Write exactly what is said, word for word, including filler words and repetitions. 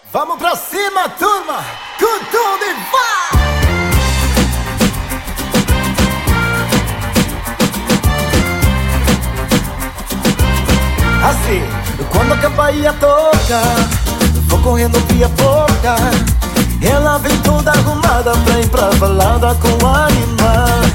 Vamos pra cima, turma, com tudo e vai! Assim, quando a campainha toca, vou correndo via porta. Ela vem toda arrumada pra ir pra balada com a animal.